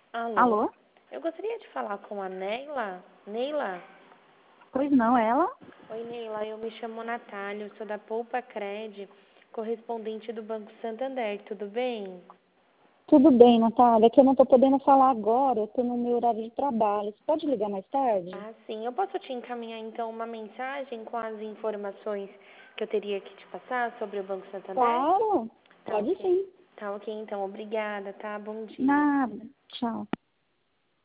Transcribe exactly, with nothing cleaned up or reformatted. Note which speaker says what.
Speaker 1: Alô?
Speaker 2: Alô?
Speaker 1: Eu gostaria de falar com a Neila. Neila?
Speaker 2: Pois não, ela?
Speaker 1: Oi, Neila. Eu me chamo Natália, eu sou da Poupa Cred, correspondente do Banco Santander. Tudo bem?
Speaker 2: Tudo bem, Natália, que eu não estou podendo falar agora, eu estou no meu horário de trabalho. Você pode ligar mais tarde?
Speaker 1: Ah, sim. Eu posso te encaminhar, então, uma mensagem com as informações que eu teria que te passar sobre o Banco Santander?
Speaker 2: Claro,
Speaker 1: Tá
Speaker 2: pode
Speaker 1: ok.
Speaker 2: sim.
Speaker 1: Tá ok, então. Obrigada, tá? Bom dia.
Speaker 2: Nada. Tchau.